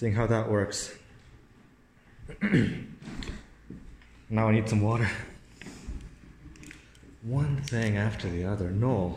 seeing how that works. Now I need some water. One thing after the other. No.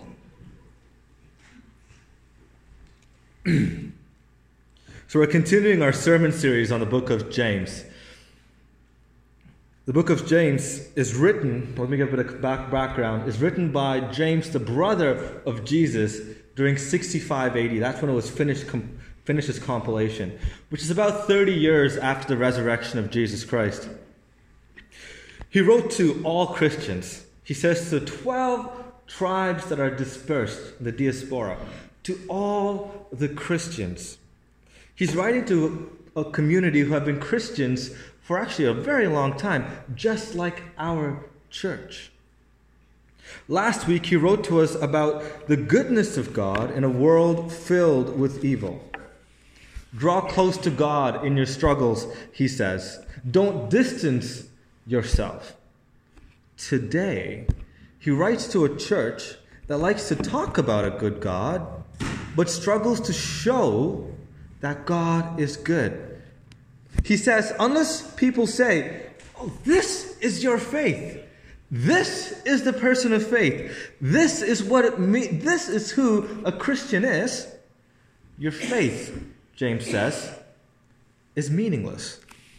So we're continuing our sermon series on the book of James. The book of James is written, let me give a bit of background, is written by James, the brother of Jesus, during 65 AD. That's when it was finished its compilation, which is about 30 years after the resurrection of Jesus Christ. He wrote to all Christians. He says to 12 tribes that are dispersed in the diaspora, to all the Christians. He's writing to a community who have been Christians for actually a very long time, just like our church. Last week, he wrote to us about the goodness of God in a world filled with evil. Draw close to God in your struggles, he says. Don't distance yourself. Today, he writes to a church that likes to talk about a good God, but struggles to show that God is good. He says, unless people say, oh, this is your faith. This is the person of faith. This is what it means. This is who a Christian is. Your faith, James says, is meaningless.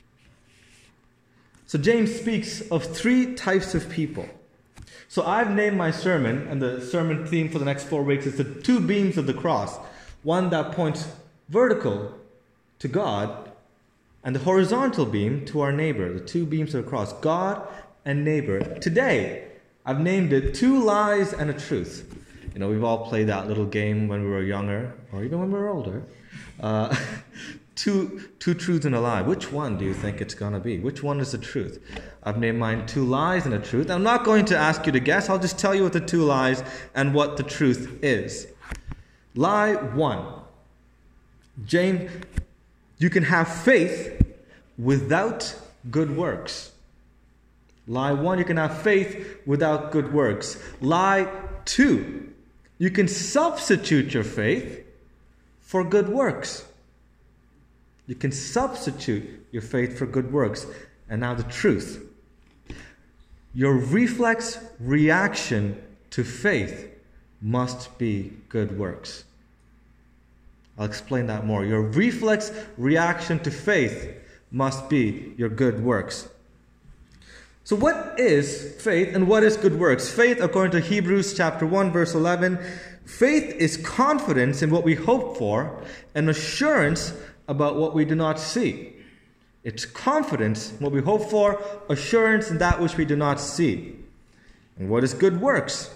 So James speaks of three types of people. So I've named my sermon, and the sermon theme for the next 4 weeks is the two beams of the cross. One that points vertical to God, and the horizontal beam to our neighbor, the two beams of the cross, God and neighbor. Today, I've named it Two Lies and a Truth. You know, we've all played that little game when we were younger, or even when we were older. Two truths and a lie. Which one do you think it's going to be? Which one is the truth? I've named mine Two Lies and a Truth. I'm not going to ask you to guess. I'll just tell you what the two lies and what the truth is. Lie 1. James, you can have faith without good works. Lie 1, you can have faith without good works. Lie 2, you can substitute your faith for good works. You can substitute your faith for good works. And now the truth. Your reflex reaction to faith must be good works. I'll explain that more. Your reflex reaction to faith must be your good works. So what is faith and what is good works? Faith, according to Hebrews chapter 1, verse 11, faith is confidence in what we hope for and assurance about what we do not see. It's confidence in what we hope for, assurance in that which we do not see. And what is good works?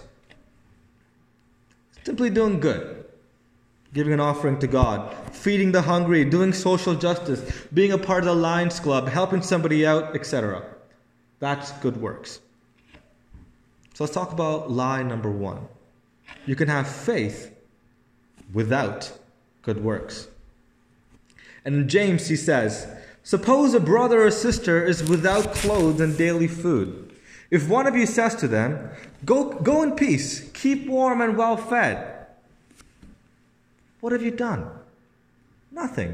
Simply doing good. Giving an offering to God, feeding the hungry, doing social justice, being a part of the Lions Club, helping somebody out, etc. That's good works. So let's talk about lie number 1. You can have faith without good works. And in James he says, suppose a brother or sister is without clothes and daily food. If one of you says to them, go in peace, keep warm and well fed. What have you done? Nothing.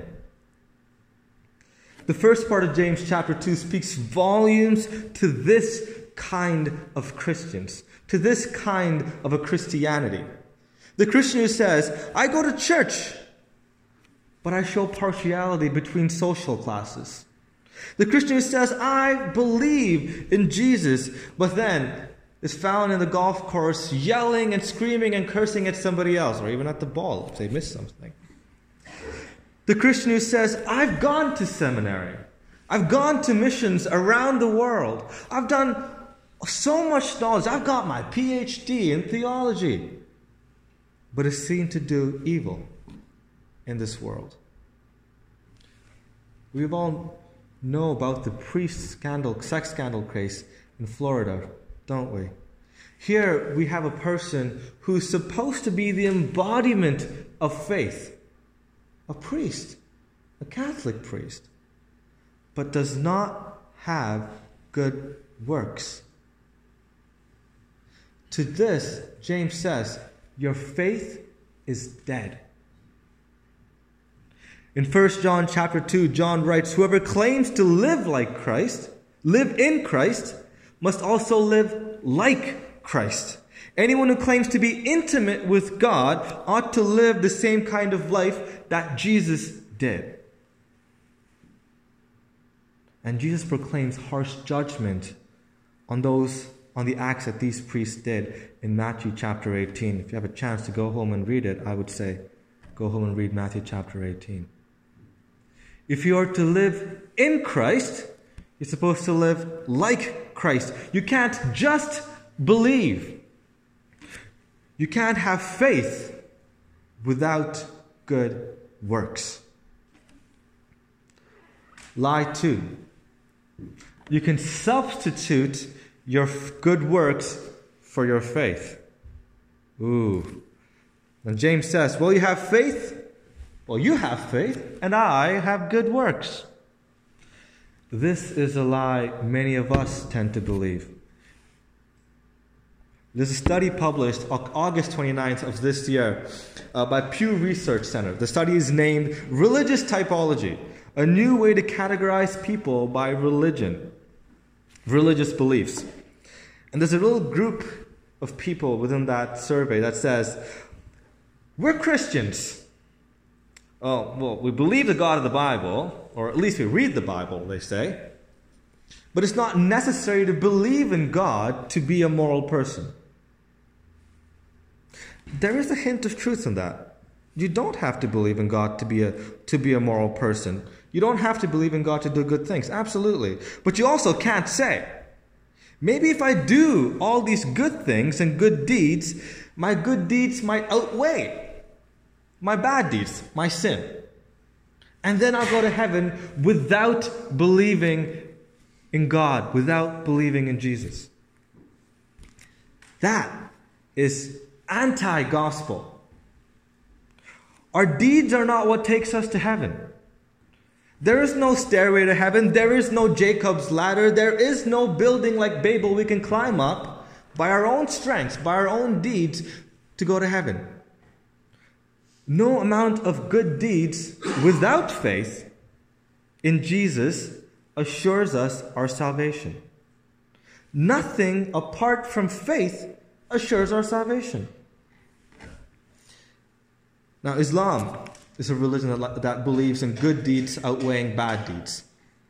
The first part of James chapter 2 speaks volumes to this kind of Christians, to this kind of a Christianity. The Christian who says, I go to church, but I show partiality between social classes. The Christian who says, I believe in Jesus, but then is found in the golf course yelling and screaming and cursing at somebody else, or even at the ball if they miss something. The Christian who says, I've gone to seminary. I've gone to missions around the world. I've done so much knowledge. I've got my PhD in theology. But is seen to do evil in this world. We all know about the priest scandal, sex scandal case in Florida, don't we? Here we have a person who's supposed to be the embodiment of faith. A priest, a Catholic priest, but does not have good works. To this, James says, your faith is dead. In 1 John chapter 2, John writes, "Whoever claims to live like Christ, live in Christ, must also live like Christ. Anyone who claims to be intimate with God ought to live the same kind of life that Jesus did." And Jesus proclaims harsh judgment on the acts that these priests did in Matthew chapter 18. If you have a chance to go home and read it, I would say go home and read Matthew chapter 18. If you are to live in Christ, you're supposed to live like Christ. You can't just believe. You can't have faith without good works. Lie 2. You can substitute your good works for your faith. Ooh. And James says, well, you have faith. Well, you have faith, and I have good works. This is a lie many of us tend to believe. There's a study published August 29th of this year by Pew Research Center. The study is named Religious Typology, a new way to categorize people by religion, religious beliefs. And there's a little group of people within that survey that says, we're Christians. Oh, well, we believe the God of the Bible, or at least we read the Bible, they say. But it's not necessary to believe in God to be a moral person. There is a hint of truth in that. You don't have to believe in God to be a moral person. You don't have to believe in God to do good things. Absolutely. But you also can't say, maybe if I do all these good things and good deeds, my good deeds might outweigh my bad deeds, my sin. And then I'll go to heaven without believing in God, without believing in Jesus. That is anti-gospel. Our deeds are not what takes us to heaven. There is no stairway to heaven. There is no Jacob's ladder. There is no building like Babel we can climb up by our own strengths, by our own deeds to go to heaven. No amount of good deeds without faith in Jesus assures us our salvation. Nothing apart from faith assures our salvation. Now, Islam is a religion that believes in good deeds outweighing bad deeds.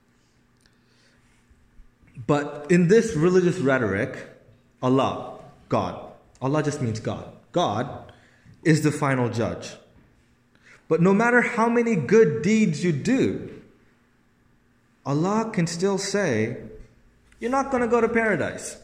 But in this religious rhetoric, Allah just means God. God is the final judge. But no matter how many good deeds you do, Allah can still say, you're not going to go to paradise.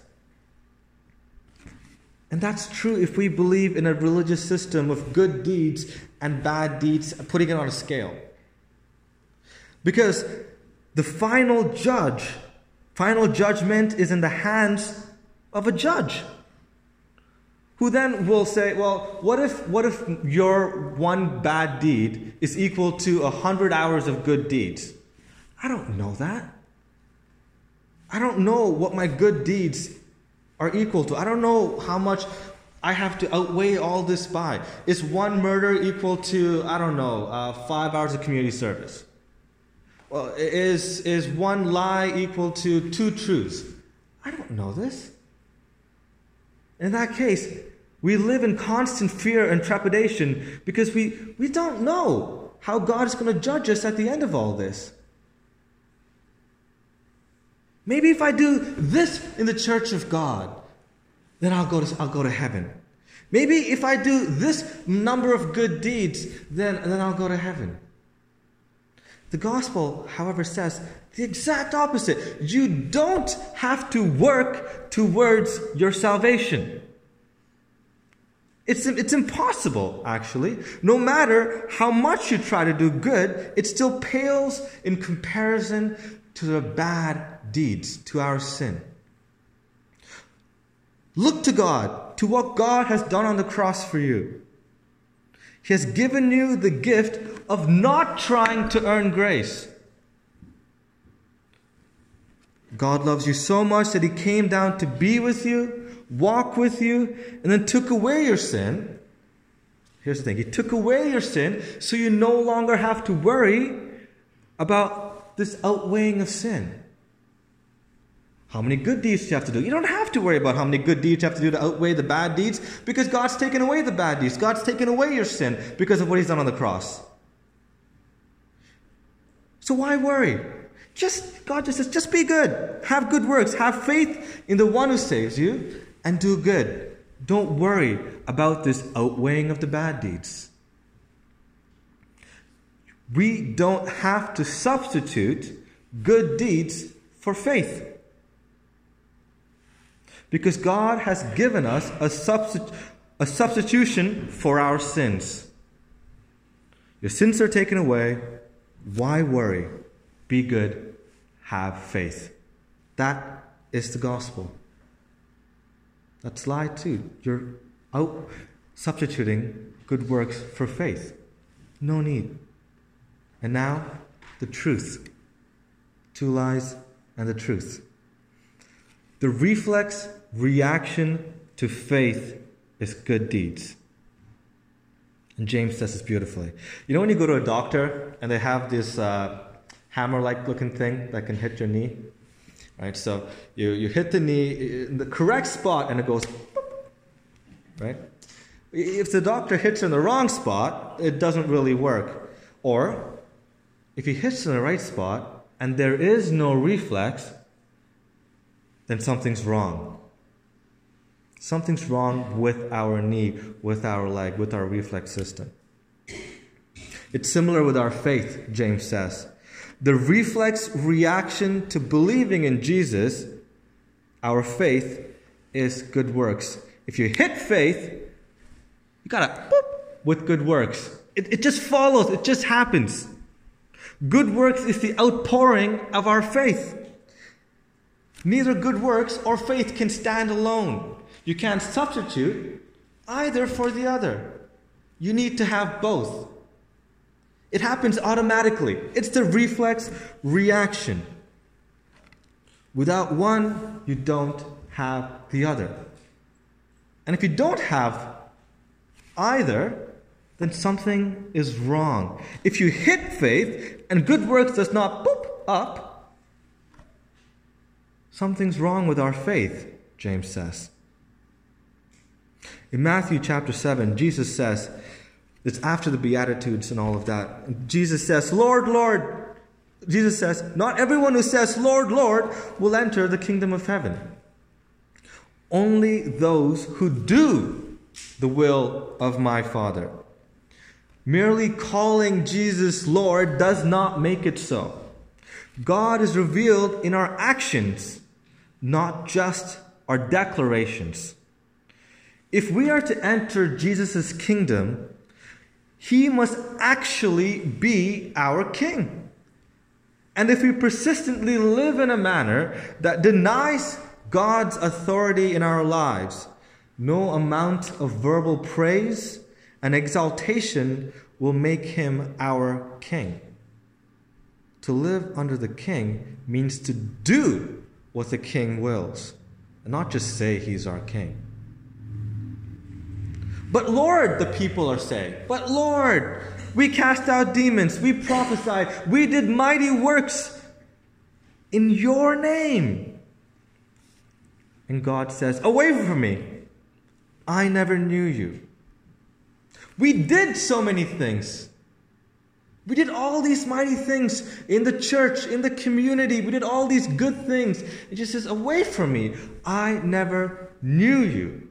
And that's true if we believe in a religious system of good deeds and bad deeds, putting it on a scale. Because the final judgment is in the hands of a judge, who then will say, well, what if your one bad deed is equal to 100 hours of good deeds? I don't know that. I don't know what my good deeds are equal to. I don't know how much I have to outweigh all this by. Is one murder equal to, 5 hours of community service? Well, is one lie equal to 2 truths? I don't know this. In that case, we live in constant fear and trepidation because we don't know how God is going to judge us at the end of all this. Maybe if I do this in the church of God, then I'll go to heaven. Maybe if I do this number of good deeds, then I'll go to heaven. The gospel, however, says the exact opposite. You don't have to work towards your salvation. It's impossible, actually. No matter how much you try to do good, it still pales in comparison to the bad deeds, to our sin. Look to God, to what God has done on the cross for you. He has given you the gift of not trying to earn grace. God loves you so much that He came down to be with you, walk with you, and then took away your sin. Here's the thing. He took away your sin so you no longer have to worry about this outweighing of sin. How many good deeds do you have to do? You don't have to worry about how many good deeds you have to do to outweigh the bad deeds, because God's taken away the bad deeds. God's taken away your sin because of what He's done on the cross. So why worry? God just says, just be good. Have good works. Have faith in the one who saves you and do good. Don't worry about this outweighing of the bad deeds. We don't have to substitute good deeds for faith, because God has given us a substitution for our sins. Your sins are taken away. Why worry? Be good. Have faith. That is the gospel. That's lie too. You're out substituting good works for faith. No need. And now, the truth. 2 lies and the truth. The reflex reaction to faith is good deeds. And James says this beautifully. You know when you go to a doctor and they have this hammer-like looking thing that can hit your knee? Right? So you hit the knee in the correct spot and it goes boop, right? If the doctor hits in the wrong spot, it doesn't really work. Or if he hits in the right spot and there is no reflex, then something's wrong. Something's wrong with our knee, with our leg, with our reflex system. It's similar with our faith, James says. The reflex reaction to believing in Jesus, our faith, is good works. If you hit faith, you gotta boop with good works. It just follows, it just happens. Good works is the outpouring of our faith. Neither good works or faith can stand alone. You can't substitute either for the other. You need to have both. It happens automatically. It's the reflex reaction. Without one, you don't have the other. And if you don't have either, then something is wrong. If you hit faith and good works does not boop up, something's wrong with our faith, James says. In Matthew chapter 7, Jesus says, it's after the Beatitudes and all of that. Jesus says, Lord, Lord. Jesus says, not everyone who says, Lord, Lord, will enter the kingdom of heaven. Only those who do the will of my Father. Merely calling Jesus Lord does not make it so. God is revealed in our actions, not just our declarations. If we are to enter Jesus' kingdom, He must actually be our King. And if we persistently live in a manner that denies God's authority in our lives, no amount of verbal praise and exaltation will make Him our King. To live under the King means to do what the King wills, and not just say He's our King. But Lord, the people are saying, but Lord, we cast out demons, we prophesied, we did mighty works in your name. And God says, away from me, I never knew you. We did so many things. We did all these mighty things in the church, in the community. We did all these good things. It just says, away from me, I never knew you.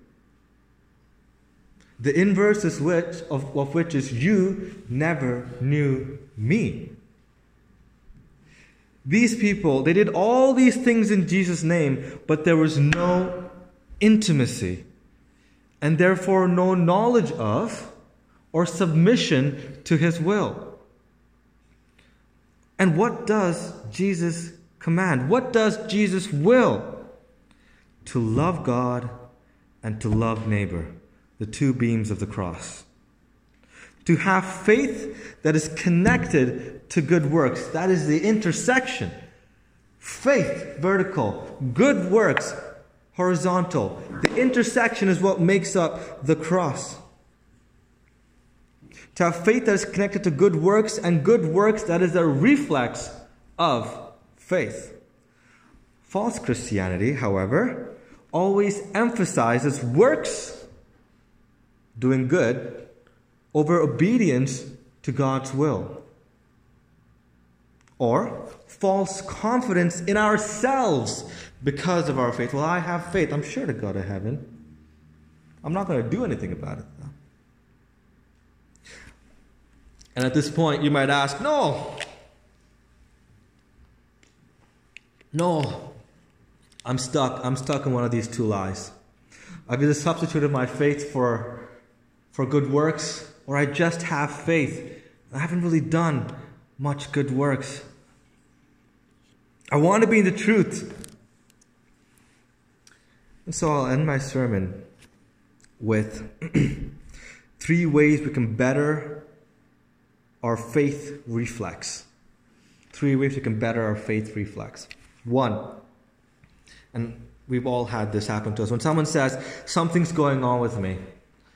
The inverse is of which is you never knew me. These people, they did all these things in Jesus' name, but there was no intimacy, and therefore no knowledge of or submission to His will. And what does Jesus command? What does Jesus will? To love God and to love neighbor. The two beams of the cross. To have faith that is connected to good works. That is the intersection. Faith, vertical. Good works, horizontal. The intersection is what makes up the cross. To have faith that is connected to good works, and good works that is a reflex of faith. False Christianity, however, always emphasizes works, doing good, over obedience to God's will. Or false confidence in ourselves because of our faith. Well, I have faith. I'm sure to go to heaven. I'm not going to do anything about it, though. And at this point, you might ask, no, I'm stuck. I'm stuck in one of these two lies. I've either substituted my faith for good works, or I just have faith. I haven't really done much good works. I want to be in the truth. And so I'll end my sermon with 3 ways we can better our faith reflex. 3 ways we can better our faith reflex. 1, and we've all had this happen to us. When someone says, something's going on with me,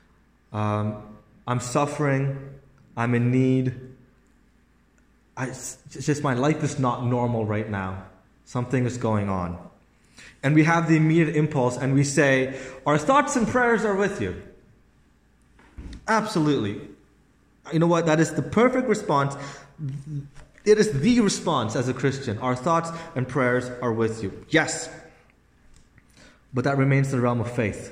I'm suffering, I'm in need, it's just my life is not normal right now. Something is going on. And we have the immediate impulse and we say, our thoughts and prayers are with you. Absolutely. You know what? That is the perfect response. It is the response as a Christian. Our thoughts and prayers are with you. Yes. But that remains the realm of faith.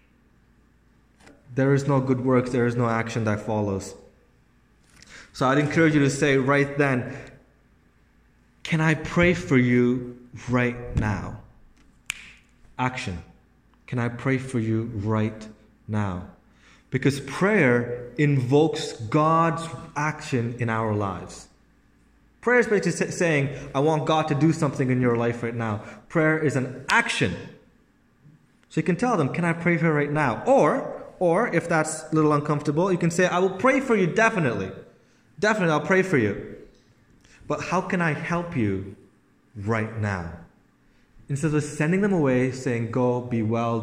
There is no good works, there is no action that follows. So I'd encourage you to say right then, can I pray for you right now? Action. Can I pray for you right now? Because prayer invokes God's action in our lives. Prayer is basically saying, I want God to do something in your life right now. Prayer is an action. So you can tell them, can I pray for you right now? Or if that's a little uncomfortable, you can say, I will pray for you definitely. Definitely, I'll pray for you. But how can I help you right now? Instead of sending them away, saying, go, be well,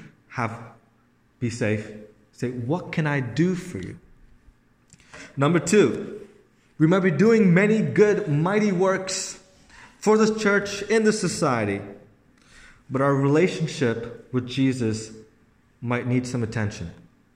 be safe. Say, what can I do for you? Number 2, we might be doing many good, mighty works for the church, in the society. But our relationship with Jesus might need some attention.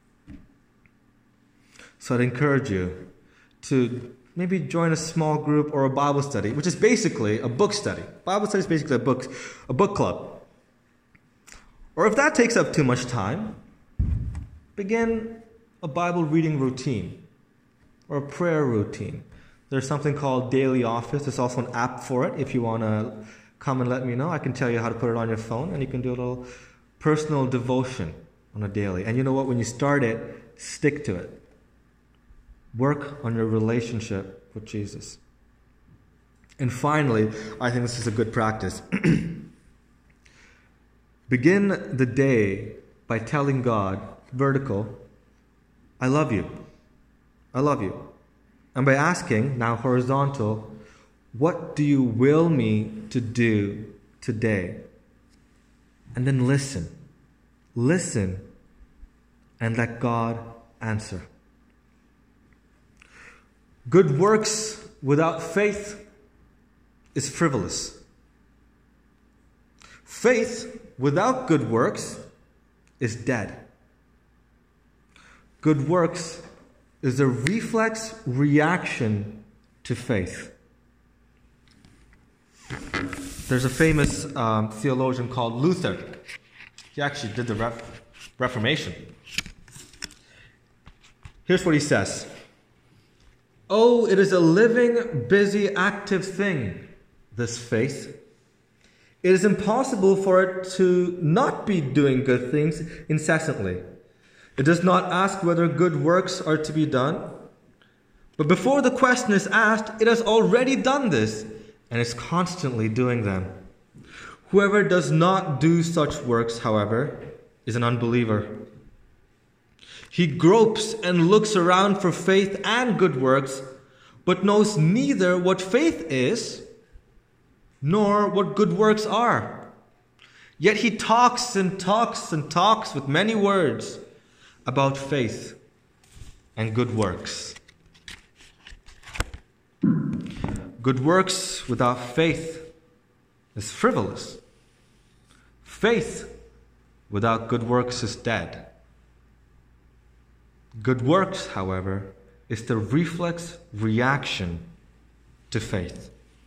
So I'd encourage you to maybe join a small group or a Bible study, which is basically a book study. Bible study is basically a book club. Or if that takes up too much time, begin a Bible reading routine or a prayer routine. There's something called Daily Office. There's also an app for it. If you want to come and let me know, I can tell you how to put it on your phone, and you can do a little personal devotion on a daily. And you know what? When you start it, stick to it. Work on your relationship with Jesus. And finally, I think this is a good practice. Begin the day by telling God, vertical, I love you. I love you. And by asking, now horizontal, what do you will me to do today? And then listen. Listen and let God answer. Good works without faith is frivolous. Faith without good works is dead. Good works is a reflex reaction to faith. There's a famous theologian called Luther. He actually did the Reformation. Here's what he says. Oh, it is a living, busy, active thing, this faith. It is impossible for it to not be doing good things incessantly. It does not ask whether good works are to be done. But before the question is asked, it has already done this and is constantly doing them. Whoever does not do such works, however, is an unbeliever. He gropes and looks around for faith and good works, but knows neither what faith is nor what good works are. Yet he talks and talks and talks with many words about faith and good works. good works without faith is frivolous. Faith without good works is dead. Good works, however, is the reflex reaction to faith.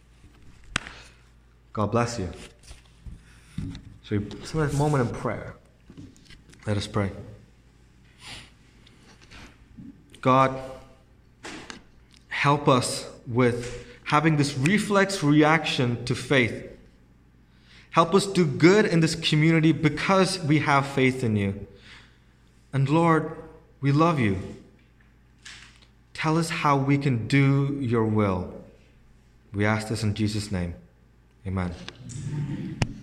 God bless you. So we spend a moment in prayer. Let us pray. God, help us with having this reflex reaction to faith. Help us do good in this community because we have faith in you. And Lord, we love you. Tell us how we can do your will. We ask this in Jesus' name. Amen.